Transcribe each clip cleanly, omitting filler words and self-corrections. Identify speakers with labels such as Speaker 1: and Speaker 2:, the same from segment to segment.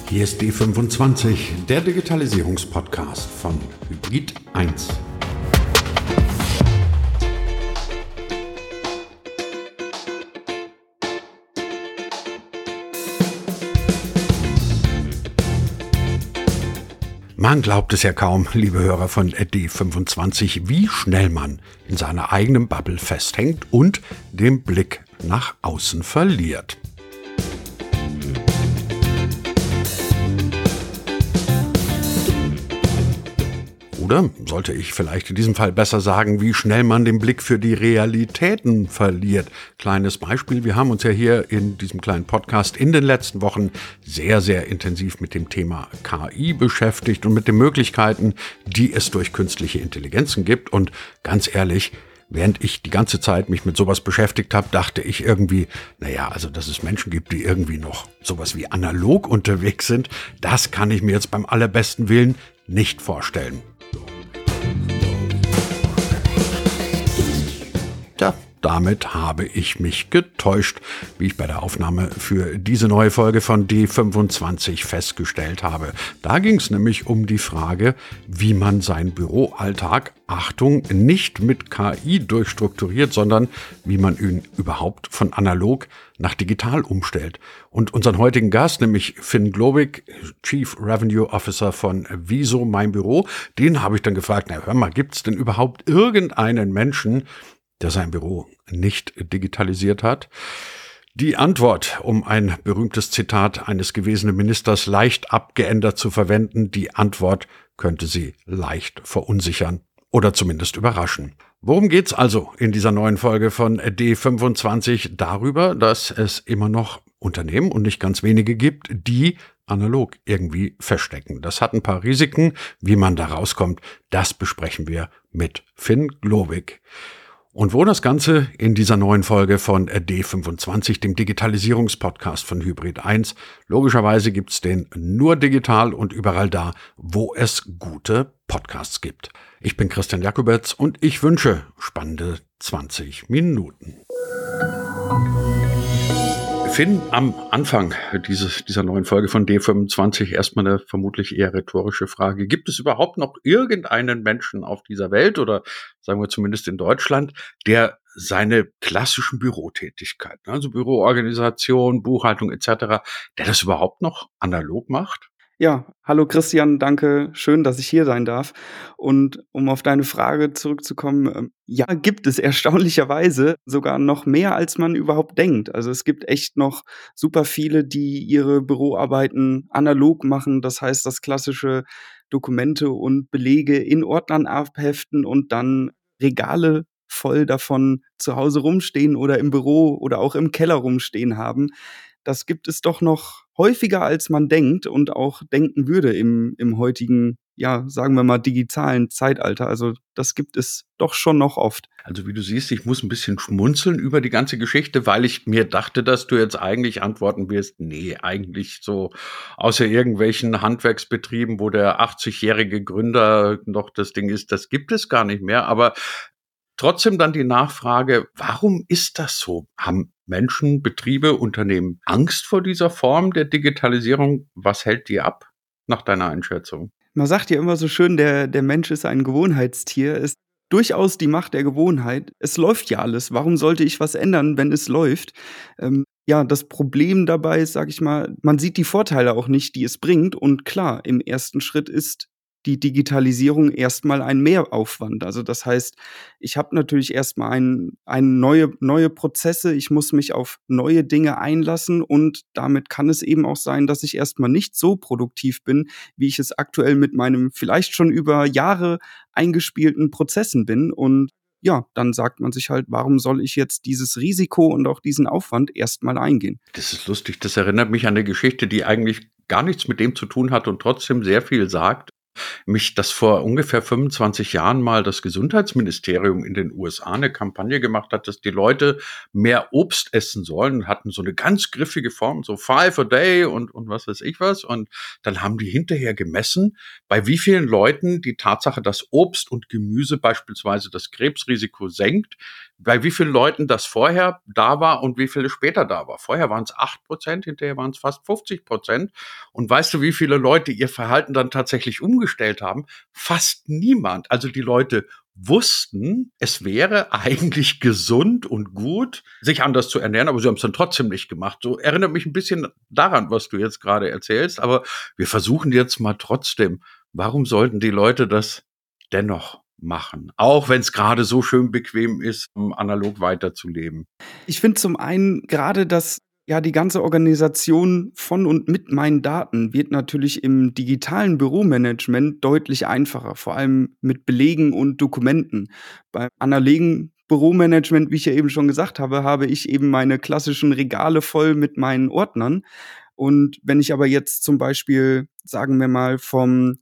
Speaker 1: Hier ist D25, der Digitalisierungspodcast von Hybrid 1. Man glaubt es ja kaum, liebe Hörer von D25, wie schnell man in seiner eigenen Bubble festhängt und den Blick nach außen verliert. Oder sollte ich vielleicht in diesem Fall besser sagen, wie schnell man den Blick für die Realitäten verliert. Kleines Beispiel, wir haben uns ja hier in diesem kleinen Podcast in den letzten Wochen sehr, sehr intensiv mit dem Thema KI beschäftigt und mit den Möglichkeiten, die es durch künstliche Intelligenzen gibt. Und ganz ehrlich, während ich die ganze Zeit mich mit sowas beschäftigt habe, dachte ich irgendwie, dass es Menschen gibt, die irgendwie noch sowas wie analog unterwegs sind, das kann ich mir jetzt beim allerbesten Willen nicht vorstellen. Ja, damit habe ich mich getäuscht, wie ich bei der Aufnahme für diese neue Folge von D25 festgestellt habe. Da ging es nämlich um die Frage, wie man seinen Büroalltag, Achtung, nicht mit KI durchstrukturiert, sondern wie man ihn überhaupt von analog nach digital umstellt. Und unseren heutigen Gast, nämlich Finn Globig, Chief Revenue Officer von Wieso Mein Büro, den habe ich dann gefragt, hör mal, gibt es denn überhaupt irgendeinen Menschen, der sein Büro nicht digitalisiert hat? Die Antwort, um ein berühmtes Zitat eines gewesenen Ministers leicht abgeändert zu verwenden, die Antwort könnte Sie leicht verunsichern oder zumindest überraschen. Worum geht's also in dieser neuen Folge von D25? Darüber, dass es immer noch Unternehmen und nicht ganz wenige gibt, die analog irgendwie verstecken. Das hat ein paar Risiken. Wie man da rauskommt, das besprechen wir mit Finn Globig. Und wo das Ganze in dieser neuen Folge von D25, dem Digitalisierungspodcast von Hybrid 1. Logischerweise gibt's den nur digital und überall da, wo es gute Podcasts gibt. Ich bin Christian Jakubetz und ich wünsche spannende 20 Minuten. Finn, am Anfang dieser neuen Folge von D25 erstmal eine vermutlich eher rhetorische Frage. Gibt es überhaupt noch irgendeinen Menschen auf dieser Welt oder sagen wir zumindest in Deutschland, der seine klassischen Bürotätigkeiten, also Büroorganisation, Buchhaltung etc., der das überhaupt noch analog macht?
Speaker 2: Ja, hallo Christian, danke. Schön, dass ich hier sein darf. Und um auf deine Frage zurückzukommen, ja, gibt es erstaunlicherweise sogar noch mehr, als man überhaupt denkt. Also es gibt echt noch super viele, die ihre Büroarbeiten analog machen. Das heißt, das klassische Dokumente und Belege in Ordnern abheften und dann Regale voll davon zu Hause rumstehen oder im Büro oder auch im Keller rumstehen haben. Das gibt es doch noch häufiger, als man denkt und auch denken würde im heutigen, ja, sagen wir mal, digitalen Zeitalter. Also das gibt es doch schon noch oft.
Speaker 1: Also wie du siehst, ich muss ein bisschen schmunzeln über die ganze Geschichte, weil ich mir dachte, dass du jetzt eigentlich antworten wirst, nee, eigentlich so außer irgendwelchen Handwerksbetrieben, wo der 80-jährige Gründer noch das Ding ist, das gibt es gar nicht mehr. Aber trotzdem dann die Nachfrage, warum ist das so? Haben Menschen, Betriebe, Unternehmen Angst vor dieser Form der Digitalisierung? Was hält die ab, nach deiner Einschätzung?
Speaker 2: Man sagt ja immer so schön, der Mensch ist ein Gewohnheitstier. Ist durchaus die Macht der Gewohnheit. Es läuft ja alles. Warum sollte ich was ändern, wenn es läuft? Ja, das Problem dabei ist, sage ich mal, man sieht die Vorteile auch nicht, die es bringt. Und klar, im ersten Schritt ist die Digitalisierung erstmal ein Mehraufwand. Also das heißt, ich habe natürlich erstmal neue Prozesse, ich muss mich auf neue Dinge einlassen und damit kann es eben auch sein, dass ich erstmal nicht so produktiv bin, wie ich es aktuell mit meinem vielleicht schon über Jahre eingespielten Prozessen bin. Und ja, dann sagt man sich halt, warum soll ich jetzt dieses Risiko und auch diesen Aufwand erstmal eingehen?
Speaker 1: Das ist lustig, das erinnert mich an eine Geschichte, die eigentlich gar nichts mit dem zu tun hat und trotzdem sehr viel sagt. Dass vor ungefähr 25 Jahren mal das Gesundheitsministerium in den USA eine Kampagne gemacht hat, dass die Leute mehr Obst essen sollen, hatten so eine ganz griffige Form, so 5 a day und was weiß ich was. Und dann haben die hinterher gemessen, bei wie vielen Leuten die Tatsache, dass Obst und Gemüse beispielsweise das Krebsrisiko senkt, bei wie vielen Leuten das vorher da war und wie viele später da war. Vorher waren es 8%, hinterher waren es fast 50%. Und weißt du, wie viele Leute ihr Verhalten dann tatsächlich umgestellt haben? Fast niemand. Also die Leute wussten, es wäre eigentlich gesund und gut, sich anders zu ernähren, aber sie haben es dann trotzdem nicht gemacht. So erinnert mich ein bisschen daran, was du jetzt gerade erzählst, aber wir versuchen jetzt mal trotzdem, warum sollten die Leute das dennoch machen? Auch wenn es gerade so schön bequem ist, um analog weiterzuleben.
Speaker 2: Ich finde zum einen gerade, dass ja die ganze Organisation von und mit meinen Daten wird natürlich im digitalen Büromanagement deutlich einfacher, vor allem mit Belegen und Dokumenten. Beim analogen Büromanagement, wie ich ja eben schon gesagt habe, habe ich eben meine klassischen Regale voll mit meinen Ordnern. Und wenn ich aber jetzt zum Beispiel, sagen wir mal, vom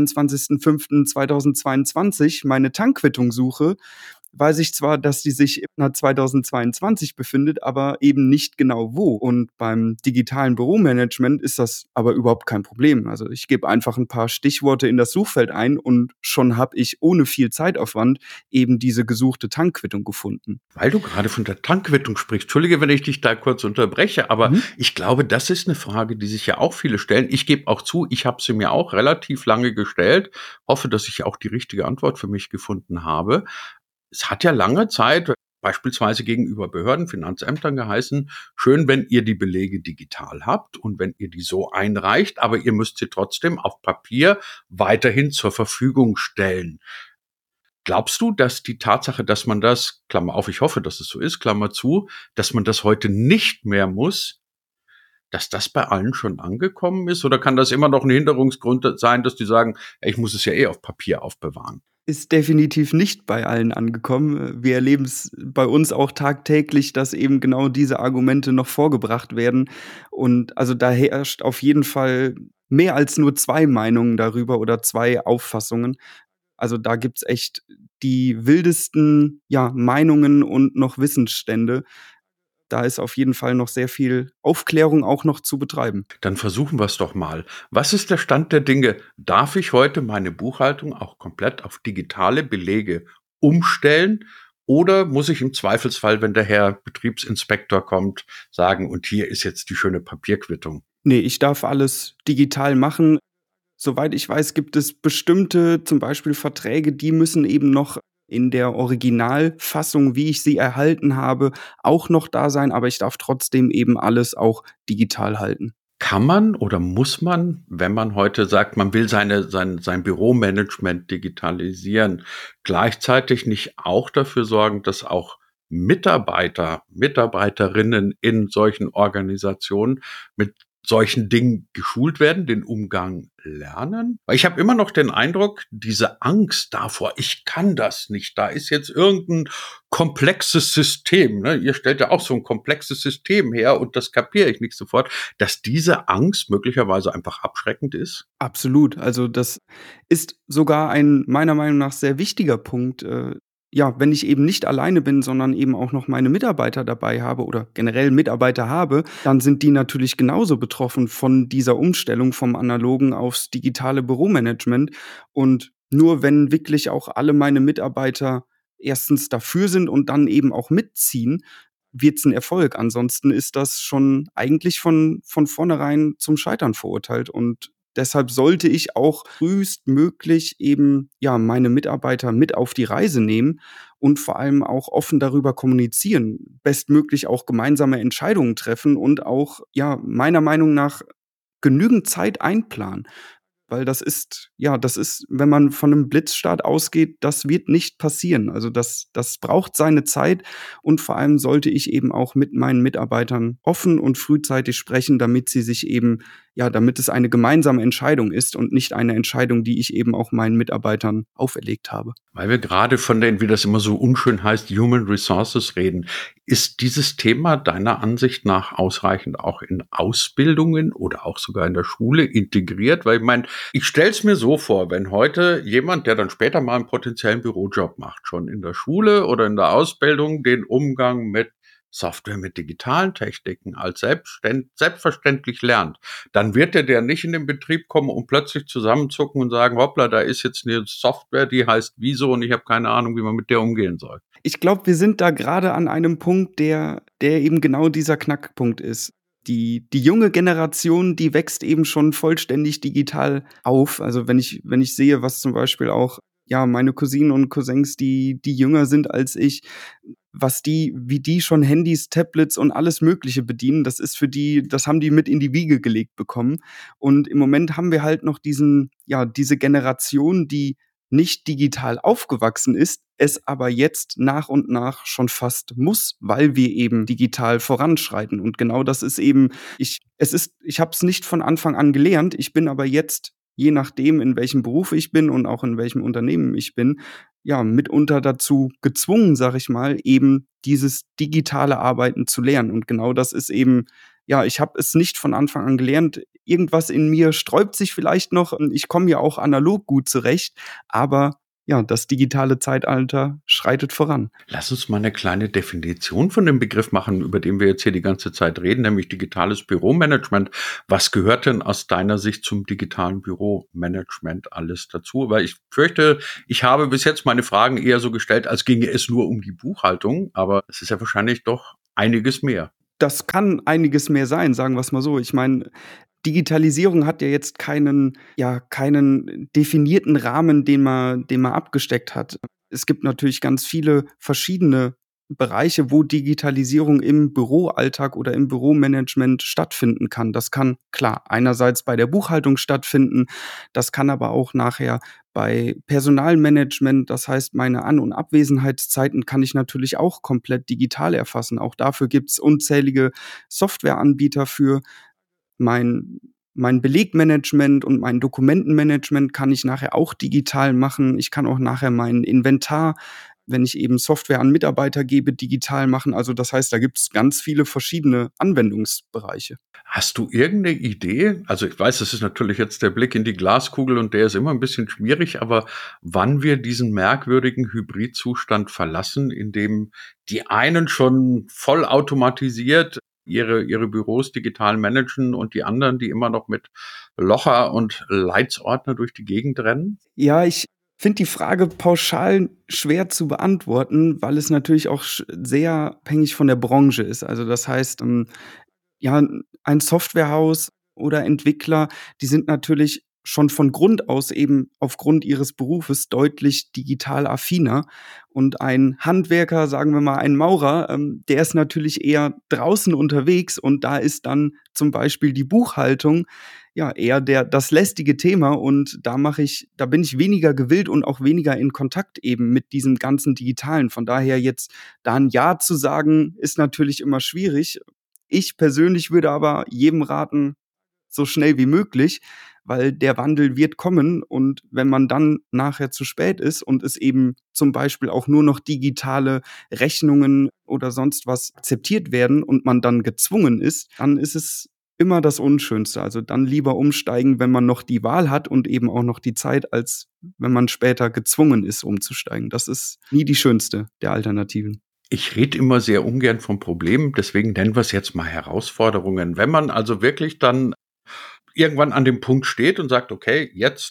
Speaker 2: 22.05.2022 meine Tankquittung suche, weiß ich zwar, dass die sich im Jahr 2022 befindet, aber eben nicht genau wo. Und beim digitalen Büromanagement ist das aber überhaupt kein Problem. Also ich gebe einfach ein paar Stichworte in das Suchfeld ein und schon habe ich ohne viel Zeitaufwand eben diese gesuchte Tankquittung gefunden.
Speaker 1: Weil du gerade von der Tankquittung sprichst, entschuldige, wenn ich dich da kurz unterbreche, aber
Speaker 2: Mhm.
Speaker 1: ich glaube, das ist eine Frage, die sich ja auch viele stellen. Ich gebe auch zu, ich habe sie mir auch relativ lange gestellt, hoffe, dass ich auch die richtige Antwort für mich gefunden habe. Es hat ja lange Zeit beispielsweise gegenüber Behörden, Finanzämtern geheißen, schön, wenn ihr die Belege digital habt und wenn ihr die so einreicht, aber ihr müsst sie trotzdem auf Papier weiterhin zur Verfügung stellen. Glaubst du, dass die Tatsache, dass man das, Klammer auf, ich hoffe, dass es so ist, Klammer zu, dass man das heute nicht mehr muss, dass das bei allen schon angekommen ist? Oder kann das immer noch ein Hinderungsgrund sein, dass die sagen, ey, ich muss es ja eh auf Papier aufbewahren?
Speaker 2: Ist definitiv nicht bei allen angekommen. Wir erleben es bei uns auch tagtäglich, dass eben genau diese Argumente noch vorgebracht werden. Und also da herrscht auf jeden Fall mehr als nur 2 Meinungen darüber oder 2 Auffassungen. Also da gibt's echt die wildesten, ja, Meinungen und noch Wissensstände. Da ist auf jeden Fall noch sehr viel Aufklärung auch noch zu betreiben.
Speaker 1: Dann versuchen wir es doch mal. Was ist der Stand der Dinge? Darf ich heute meine Buchhaltung auch komplett auf digitale Belege umstellen? Oder muss ich im Zweifelsfall, wenn der Herr Betriebsinspektor kommt, sagen, und hier ist jetzt die schöne Papierquittung?
Speaker 2: Ne, ich darf alles digital machen. Soweit ich weiß, gibt es bestimmte, zum Beispiel Verträge, die müssen eben noch in der Originalfassung, wie ich sie erhalten habe, auch noch da sein, aber ich darf trotzdem eben alles auch digital halten.
Speaker 1: Kann man oder muss man, wenn man heute sagt, man will sein Büromanagement digitalisieren, gleichzeitig nicht auch dafür sorgen, dass auch Mitarbeiter, Mitarbeiterinnen in solchen Organisationen mit solchen Dingen geschult werden, den Umgang lernen? Weil ich habe immer noch den Eindruck, diese Angst davor, ich kann das nicht, da ist jetzt irgendein komplexes System, ne? Ihr stellt ja auch so ein komplexes System her und das kapiere ich nicht sofort, dass diese Angst möglicherweise einfach abschreckend ist?
Speaker 2: Absolut. Also, das ist sogar ein meiner Meinung nach sehr wichtiger Punkt. Ja, wenn ich eben nicht alleine bin, sondern eben auch noch meine Mitarbeiter dabei habe oder generell Mitarbeiter habe, dann sind die natürlich genauso betroffen von dieser Umstellung vom Analogen aufs digitale Büromanagement. Und nur wenn wirklich auch alle meine Mitarbeiter erstens dafür sind und dann eben auch mitziehen, wird's 'n Erfolg. Ansonsten ist das schon eigentlich von vornherein zum Scheitern verurteilt und deshalb sollte ich auch frühestmöglich eben, ja, meine Mitarbeiter mit auf die Reise nehmen und vor allem auch offen darüber kommunizieren, bestmöglich auch gemeinsame Entscheidungen treffen und auch, ja, meiner Meinung nach genügend Zeit einplanen. Weil das ist, wenn man von 'nem Blitzstart ausgeht, das wird nicht passieren. Also, das braucht seine Zeit und vor allem sollte ich eben auch mit meinen Mitarbeitern offen und frühzeitig sprechen, damit sie sich eben damit es eine gemeinsame Entscheidung ist und nicht eine Entscheidung, die ich eben auch meinen Mitarbeitern auferlegt habe.
Speaker 1: Weil wir gerade von den, wie das immer so unschön heißt, Human Resources reden. Ist dieses Thema deiner Ansicht nach ausreichend auch in Ausbildungen oder auch sogar in der Schule integriert? Weil ich meine, ich stelle es mir so vor, wenn heute jemand, der dann später mal einen potenziellen Bürojob macht, schon in der Schule oder in der Ausbildung den Umgang mit Software mit digitalen Techniken als selbstverständlich lernt, dann wird der nicht in den Betrieb kommen und plötzlich zusammenzucken und sagen, hoppla, da ist jetzt eine Software, die heißt Wieso und ich habe keine Ahnung, wie man mit der umgehen soll.
Speaker 2: Ich glaube, wir sind da gerade an einem Punkt, der eben genau dieser Knackpunkt ist. Die junge Generation, die wächst eben schon vollständig digital auf. Also, wenn ich sehe, was zum Beispiel auch, ja, meine Cousinen und Cousins, die jünger sind als ich, wie die schon Handys, Tablets und alles Mögliche bedienen, das haben die mit in die Wiege gelegt bekommen. Und im Moment haben wir halt noch diese Generation, die nicht digital aufgewachsen ist, es aber jetzt nach und nach schon fast muss, weil wir eben digital voranschreiten. Und genau das ist eben, ich habe es nicht von Anfang an gelernt, ich bin aber jetzt, je nachdem, in welchem Beruf ich bin und auch in welchem Unternehmen ich bin, ja, mitunter dazu gezwungen, sage ich mal, eben dieses digitale Arbeiten zu lernen. Und genau das ist eben, ja, ich habe es nicht von Anfang an gelernt. Irgendwas in mir sträubt sich vielleicht noch. Und ich komme ja auch analog gut zurecht, aber ja, das digitale Zeitalter schreitet voran.
Speaker 1: Lass uns mal eine kleine Definition von dem Begriff machen, über den wir jetzt hier die ganze Zeit reden, nämlich digitales Büromanagement. Was gehört denn aus deiner Sicht zum digitalen Büromanagement alles dazu? Weil ich fürchte, ich habe bis jetzt meine Fragen eher so gestellt, als ginge es nur um die Buchhaltung, aber es ist ja wahrscheinlich doch einiges mehr.
Speaker 2: Das kann einiges mehr sein, sagen wir's mal so. Ich meine, Digitalisierung hat ja jetzt keinen definierten Rahmen, den man abgesteckt hat. Es gibt natürlich ganz viele verschiedene Bereiche, wo Digitalisierung im Büroalltag oder im Büromanagement stattfinden kann. Das kann, klar, einerseits bei der Buchhaltung stattfinden, das kann aber auch nachher bei Personalmanagement, das heißt, meine An- und Abwesenheitszeiten kann ich natürlich auch komplett digital erfassen. Auch dafür gibt's unzählige Softwareanbieter für. Mein Belegmanagement und mein Dokumentenmanagement kann ich nachher auch digital machen. Ich kann auch nachher mein Inventar, wenn ich eben Software an Mitarbeiter gebe, digital machen. Also, das heißt, da gibt's ganz viele verschiedene Anwendungsbereiche.
Speaker 1: Hast du irgendeine Idee? Also, ich weiß, das ist natürlich jetzt der Blick in die Glaskugel und der ist immer ein bisschen schwierig, aber wann wir diesen merkwürdigen Hybridzustand verlassen, in dem die einen schon vollautomatisiert ihre Büros digital managen und die anderen, die immer noch mit Locher und Leitsordner durch die Gegend rennen?
Speaker 2: Ja, ich finde die Frage pauschal schwer zu beantworten, weil es natürlich auch sehr abhängig von der Branche ist. Also, das heißt, ja, ein Softwarehaus oder Entwickler, die sind natürlich schon von Grund aus eben aufgrund ihres Berufes deutlich digital affiner. Und ein Handwerker, sagen wir mal ein Maurer, der ist natürlich eher draußen unterwegs und da ist dann zum Beispiel die Buchhaltung, ja, eher das lästige Thema und da bin ich weniger gewillt und auch weniger in Kontakt eben mit diesem ganzen Digitalen. Von daher jetzt da 'n Ja zu sagen, ist natürlich immer schwierig. Ich persönlich würde aber jedem raten, so schnell wie möglich, weil der Wandel wird kommen und wenn man dann nachher zu spät ist und es eben zum Beispiel auch nur noch digitale Rechnungen oder sonst was akzeptiert werden und man dann gezwungen ist, dann ist es immer das Unschönste. Also, dann lieber umsteigen, wenn man noch die Wahl hat und eben auch noch die Zeit, als wenn man später gezwungen ist, umzusteigen. Das ist nie die schönste der Alternativen.
Speaker 1: Ich rede immer sehr ungern vom Problem, deswegen nennen wir es jetzt mal Herausforderungen. Wenn man also wirklich dann irgendwann an dem Punkt steht und sagt: „Okay,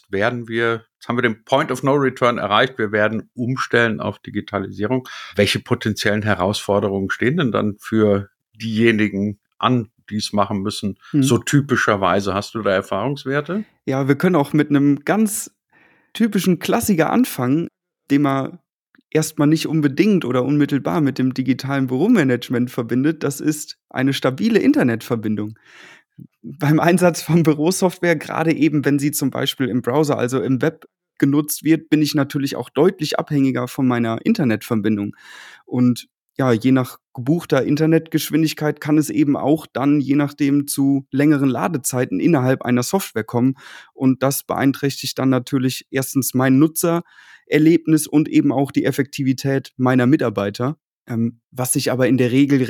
Speaker 1: jetzt haben wir den Point of No Return erreicht, wir werden umstellen auf Digitalisierung." Welche potenziellen Herausforderungen stehen denn dann für diejenigen an, die es machen müssen,
Speaker 2: Mhm.
Speaker 1: so typischerweise? Hast du da Erfahrungswerte?
Speaker 2: Ja, wir können auch mit einem ganz typischen Klassiker anfangen, den man erstmal nicht unbedingt oder unmittelbar mit dem digitalen Büromanagement verbindet. Das ist eine stabile Internetverbindung. Beim Einsatz von Bürosoftware, gerade eben, wenn sie zum Beispiel im Browser, also im Web genutzt wird, bin ich natürlich auch deutlich abhängiger von meiner Internetverbindung. Und ja, je nach gebuchter Internetgeschwindigkeit kann es eben auch dann, je nachdem, zu längeren Ladezeiten innerhalb einer Software kommen. Und das beeinträchtigt dann natürlich erstens mein Nutzererlebnis und eben auch die Effektivität meiner Mitarbeiter, was sich aber in der Regel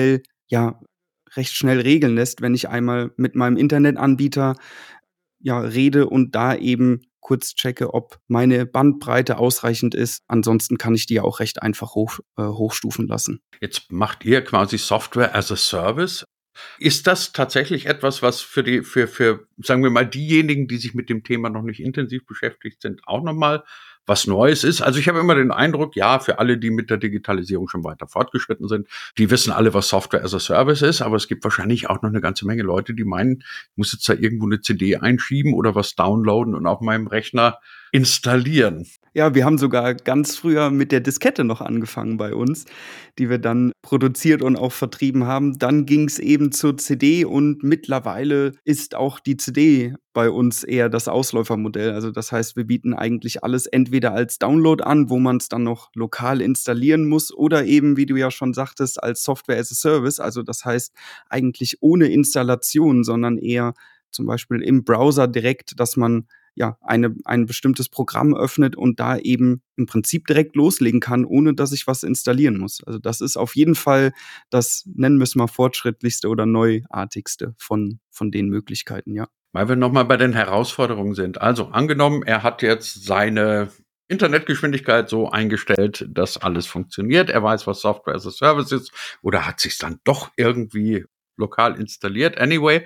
Speaker 2: recht schnell regeln lässt, wenn ich einmal mit meinem Internetanbieter, ja, rede und da eben kurz checke, ob meine Bandbreite ausreichend ist. Ansonsten kann ich die ja auch recht einfach hochstufen lassen.
Speaker 1: Jetzt macht ihr quasi Software as a Service. Ist das tatsächlich etwas, was für, sagen wir mal, diejenigen, die sich mit dem Thema noch nicht intensiv beschäftigt sind, auch nochmal was Neues ist? Also ich habe immer den Eindruck, ja, für alle, die mit der Digitalisierung schon weiter fortgeschritten sind, die wissen alle, was Software as a Service ist, aber es gibt wahrscheinlich auch noch eine ganze Menge Leute, die meinen, ich muss jetzt da irgendwo eine CD einschieben oder was downloaden und auf meinem Rechner installieren.
Speaker 2: Ja, wir haben sogar ganz früher mit der Diskette noch angefangen bei uns, die wir dann produziert und auch vertrieben haben. Dann ging's eben zur CD und mittlerweile ist auch die CD bei uns eher das Ausläufermodell. Also das heißt, wir bieten eigentlich alles entweder als Download an, wo man es dann noch lokal installieren muss, oder eben, wie du ja schon sagtest, als Software as a Service. Also das heißt eigentlich ohne Installation, sondern eher zum Beispiel im Browser direkt, dass man ein bestimmtes Programm öffnet und da eben im Prinzip direkt loslegen kann, ohne dass ich was installieren muss. Also das ist auf jeden Fall das, nennen wir es mal, fortschrittlichste oder neuartigste von den Möglichkeiten, ja.
Speaker 1: Weil wir nochmal bei den Herausforderungen sind. Also angenommen, er hat jetzt seine Internetgeschwindigkeit so eingestellt, dass alles funktioniert. Er weiß, was Software as a Service ist, oder hat sich dann doch irgendwie lokal installiert. Anyway,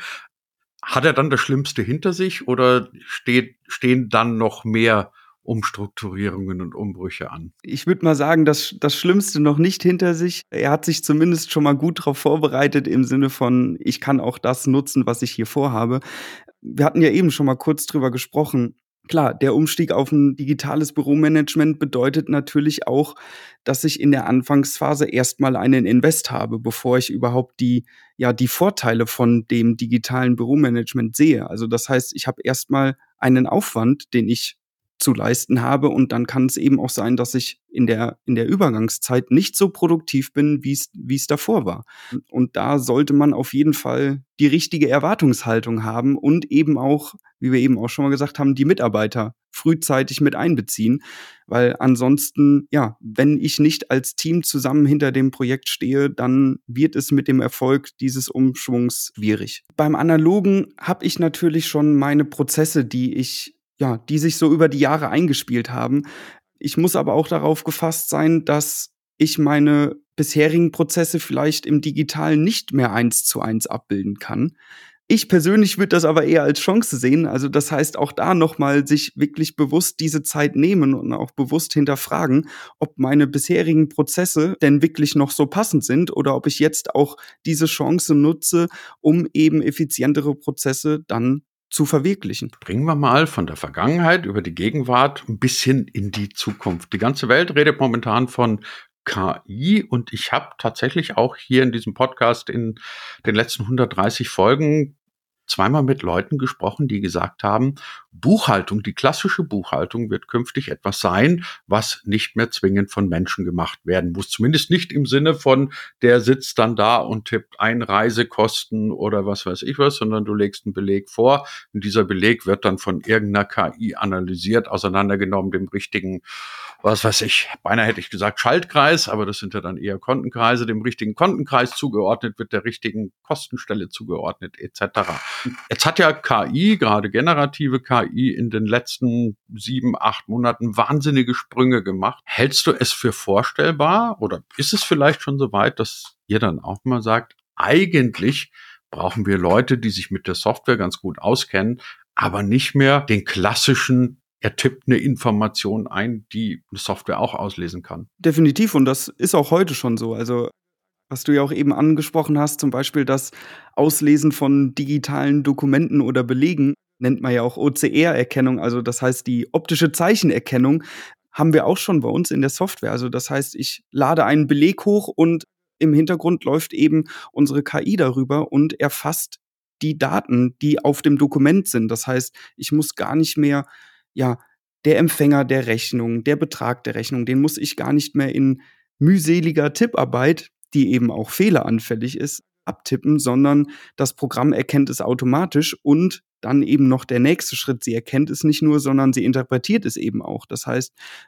Speaker 1: hat er dann das Schlimmste hinter sich oder stehen dann noch mehr Umstrukturierungen und Umbrüche an?
Speaker 2: Ich würde mal sagen, das Schlimmste noch nicht hinter sich. Er hat sich zumindest schon mal gut darauf vorbereitet im Sinne von, ich kann auch das nutzen, was ich hier vorhabe. Wir hatten ja eben schon mal kurz drüber gesprochen. Klar, der Umstieg auf ein digitales Büromanagement bedeutet natürlich auch, dass ich in der Anfangsphase erstmal einen Invest habe, bevor ich überhaupt die Vorteile von dem digitalen Büromanagement sehe. Also das heißt, ich habe erstmal einen Aufwand, den ich zu leisten habe, und dann kann es eben auch sein, dass ich in der Übergangszeit nicht so produktiv bin, wie es davor war. Und da sollte man auf jeden Fall die richtige Erwartungshaltung haben und eben auch, wie wir eben auch schon mal gesagt haben, die Mitarbeiter frühzeitig mit einbeziehen, weil ansonsten, ja, wenn ich nicht als Team zusammen hinter dem Projekt stehe, dann wird es mit dem Erfolg dieses Umschwungs schwierig. Beim Analogen habe ich natürlich schon meine Prozesse, die sich so über die Jahre eingespielt haben. Ich muss aber auch darauf gefasst sein, dass ich meine bisherigen Prozesse vielleicht im Digitalen nicht mehr 1:1 abbilden kann. Ich persönlich würde das aber eher als Chance sehen. Also das heißt, auch da nochmal sich wirklich bewusst diese Zeit nehmen und auch bewusst hinterfragen, ob meine bisherigen Prozesse denn wirklich noch so passend sind oder ob ich jetzt auch diese Chance nutze, um eben effizientere Prozesse dann zu verwirklichen.
Speaker 1: Bringen wir mal von der Vergangenheit über die Gegenwart ein bisschen in die Zukunft. Die ganze Welt redet momentan von KI und ich habe tatsächlich auch hier in diesem Podcast in den letzten 130 Folgen zweimal mit Leuten gesprochen, die gesagt haben, Buchhaltung, die klassische Buchhaltung wird künftig etwas sein, was nicht mehr zwingend von Menschen gemacht werden muss. Zumindest nicht im Sinne von, der sitzt dann da und tippt ein Reisekosten oder was weiß ich was, sondern du legst einen Beleg vor und dieser Beleg wird dann von irgendeiner KI analysiert, auseinandergenommen, dem richtigen, was weiß ich, beinahe hätte ich gesagt Schaltkreis, aber das sind ja dann eher Kontenkreise, dem richtigen Kontenkreis zugeordnet, wird der richtigen Kostenstelle zugeordnet, etc. Jetzt hat ja KI, gerade generative KI, in den letzten 7, 8 Monaten wahnsinnige Sprünge gemacht. Hältst du es für vorstellbar oder ist es vielleicht schon so weit, dass ihr dann auch mal sagt, eigentlich brauchen wir Leute, die sich mit der Software ganz gut auskennen, aber nicht mehr den klassischen, er tippt eine Information ein, die eine Software auch auslesen kann?
Speaker 2: Definitiv, und das ist auch heute schon so. Also was du ja auch eben angesprochen hast, zum Beispiel das Auslesen von digitalen Dokumenten oder Belegen, nennt man ja auch OCR-Erkennung, also das heißt die optische Zeichenerkennung, haben wir auch schon bei uns in der Software. Also das heißt, ich lade einen Beleg hoch und im Hintergrund läuft eben unsere KI darüber und erfasst die Daten, die auf dem Dokument sind. Das heißt, ich muss gar nicht mehr, ja, der Empfänger der Rechnung, der Betrag der Rechnung, den muss ich gar nicht mehr in mühseliger Tipparbeit, die eben auch fehleranfällig ist, abtippen, sondern das Programm erkennt es automatisch und dann eben noch der nächste Schritt. Sie erkennt es nicht nur, sondern sie interpretiert es eben auch. Das heißt,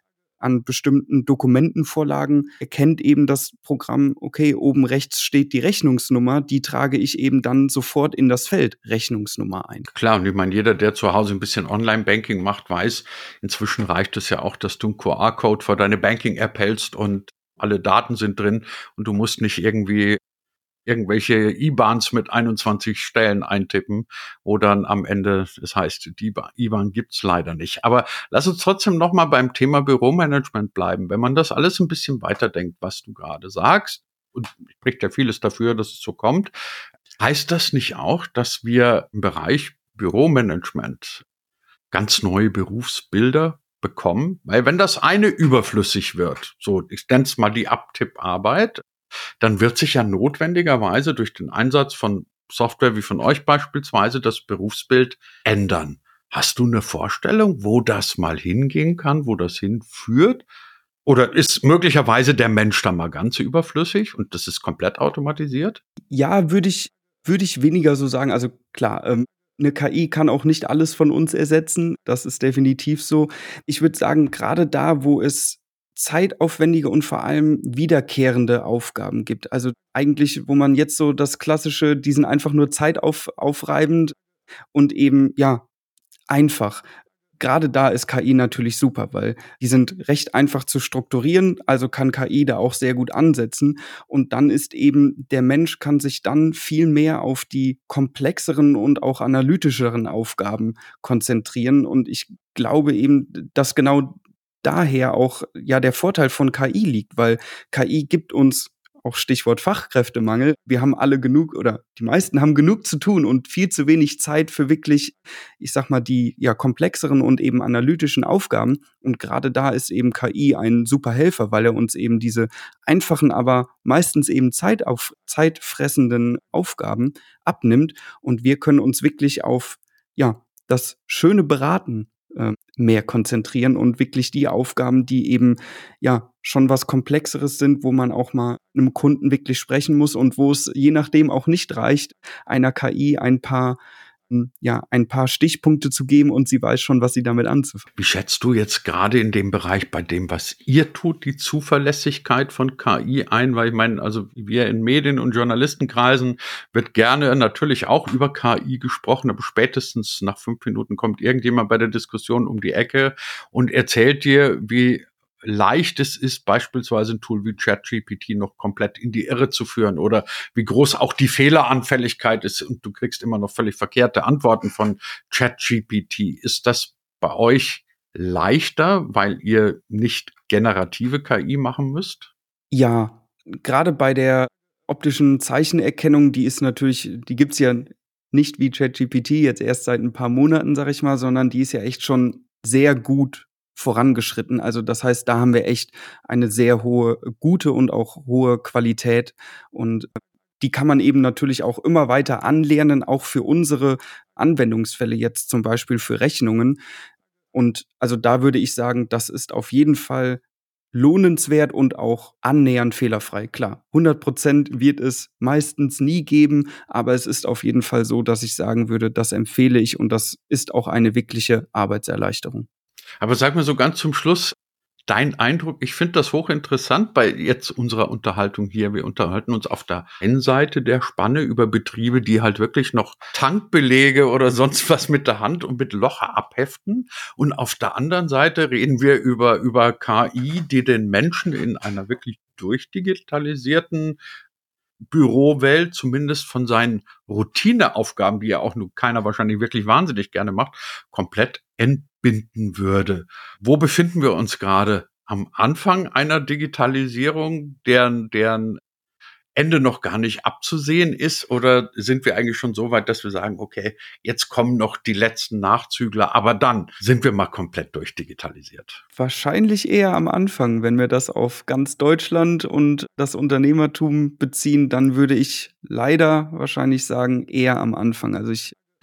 Speaker 2: an bestimmten Dokumentenvorlagen erkennt eben das Programm, okay, oben rechts steht die Rechnungsnummer, die trage ich eben dann sofort in das Feld Rechnungsnummer ein.
Speaker 1: Klar, und ich meine, jeder, der zu Hause ein bisschen Online-Banking macht, weiß, inzwischen reicht es ja auch, dass du einen QR-Code vor deine Banking-App hältst und alle Daten sind drin und du musst nicht irgendwie irgendwelche IBANs mit 21 Stellen eintippen, wo dann am Ende es heißt, die IBAN gibt's leider nicht. Aber lass uns trotzdem noch mal beim Thema Büromanagement bleiben. Wenn man das alles ein bisschen weiterdenkt, was du gerade sagst, und spricht ja vieles dafür, dass es so kommt, heißt das nicht auch, dass wir im Bereich Büromanagement ganz neue Berufsbilder bekommen? Weil wenn das eine überflüssig wird, so ich nenne es mal die Abtipparbeit, dann wird sich ja notwendigerweise durch den Einsatz von Software wie von euch beispielsweise das Berufsbild ändern. Hast du eine Vorstellung, wo das mal hingehen kann, wo das hinführt? Oder ist möglicherweise der Mensch da mal ganz überflüssig und das ist komplett automatisiert?
Speaker 2: Ja, würde ich weniger so sagen. Also klar, 'ne KI kann auch nicht alles von uns ersetzen. Das ist definitiv so. Ich würde sagen, gerade da, wo es zeitaufwendige und vor allem wiederkehrende Aufgaben gibt. Also eigentlich, wo man jetzt so das Klassische, die sind einfach nur aufreibend und eben, ja, einfach. Gerade da ist KI natürlich super, weil die sind recht einfach zu strukturieren, also kann KI da auch sehr gut ansetzen. Und dann ist eben der Mensch kann sich dann viel mehr auf die komplexeren und auch analytischeren Aufgaben konzentrieren. Und ich glaube eben, dass genau daher auch, ja, der Vorteil von KI liegt, weil KI gibt uns auch Stichwort Fachkräftemangel. Wir haben alle genug oder die meisten haben genug zu tun und viel zu wenig Zeit für wirklich, ich sage mal, die, ja, komplexeren und eben analytischen Aufgaben. Und gerade da ist eben KI ein super Helfer, weil er uns eben diese einfachen, aber meistens eben zeitfressenden Aufgaben abnimmt und wir können uns wirklich auf, ja, das schöne Beraten mehr konzentrieren und wirklich die Aufgaben, die eben, ja, schon was Komplexeres sind, wo man auch mal 'nem Kunden wirklich sprechen muss und wo es je nachdem auch nicht reicht, einer KI ein paar Stichpunkte zu geben und sie weiß schon, was sie damit anzufangen.
Speaker 1: Wie schätzt du jetzt gerade in dem Bereich bei dem, was ihr tut, die Zuverlässigkeit von KI ein? Weil ich meine, also wir in Medien- und Journalistenkreisen wird gerne natürlich auch über KI gesprochen, aber spätestens nach 5 Minuten kommt irgendjemand bei der Diskussion um die Ecke und erzählt dir, wie leicht es ist, beispielsweise ein Tool wie ChatGPT noch komplett in die Irre zu führen oder wie groß auch die Fehleranfälligkeit ist und du kriegst immer noch völlig verkehrte Antworten von ChatGPT. Ist das bei euch leichter, weil ihr nicht generative KI machen müsst?
Speaker 2: Ja, gerade bei der optischen Zeichenerkennung, die gibt's ja nicht wie ChatGPT jetzt erst seit 'n paar Monaten, sage ich mal, sondern die ist ja echt schon sehr gut vorangeschritten. Also, das heißt, da haben wir echt eine sehr hohe gute und auch hohe Qualität und, die kann man eben natürlich auch immer weiter anlernen, auch für unsere Anwendungsfälle jetzt zum Beispiel für Rechnungen. Und also, da würde ich sagen, das ist auf jeden Fall lohnenswert und auch annähernd fehlerfrei. Klar, 100% wird es meistens nie geben, aber es ist auf jeden Fall so, dass ich sagen würde, das empfehle ich und das ist auch eine wirkliche Arbeitserleichterung.
Speaker 1: Aber sag mir so ganz zum Schluss, dein Eindruck, ich finde das hochinteressant bei jetzt unserer Unterhaltung hier. Wir unterhalten uns auf der einen Seite der Spanne über Betriebe, die halt wirklich noch Tankbelege oder sonst was mit der Hand und mit Locher abheften. Und auf der anderen Seite reden wir über KI, die den Menschen in einer wirklich durchdigitalisierten Bürowelt zumindest von seinen Routineaufgaben, die ja auch nur keiner wahrscheinlich wirklich wahnsinnig gerne macht, komplett entbinden würde. Wo befinden wir uns gerade? Am Anfang einer Digitalisierung, deren Ende noch gar nicht abzusehen ist? Oder sind wir eigentlich schon so weit, dass wir sagen, okay, jetzt kommen noch die letzten Nachzügler, aber dann sind wir mal komplett durchdigitalisiert?
Speaker 2: Wahrscheinlich eher am Anfang, wenn wir das auf ganz Deutschland und das Unternehmertum beziehen, dann würde ich leider wahrscheinlich sagen, eher am Anfang. Also,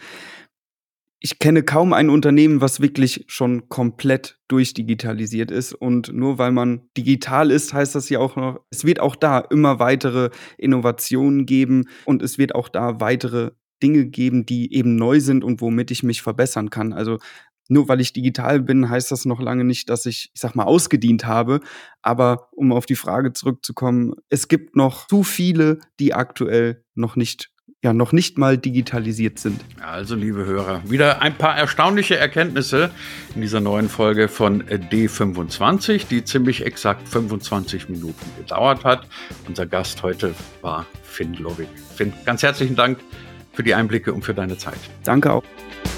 Speaker 2: ich kenne kaum ein Unternehmen, was wirklich schon komplett durchdigitalisiert ist. Und nur weil man digital ist, heißt das ja auch noch, es wird auch da immer weitere Innovationen geben und es wird auch da weitere Dinge geben, die eben neu sind und womit ich mich verbessern kann. Also Nur weil ich digital bin, heißt das noch lange nicht, dass ich sag mal, ausgedient habe. Aber um auf die Frage zurückzukommen, es gibt noch zu viele, die aktuell noch nicht mal digitalisiert sind.
Speaker 1: Also, liebe Hörer, wieder ein paar erstaunliche Erkenntnisse in dieser neuen Folge von D25, die ziemlich exakt 25 Minuten gedauert hat. Unser Gast heute war Finn Lorig. Finn, ganz herzlichen Dank für die Einblicke und für deine Zeit.
Speaker 2: Danke auch.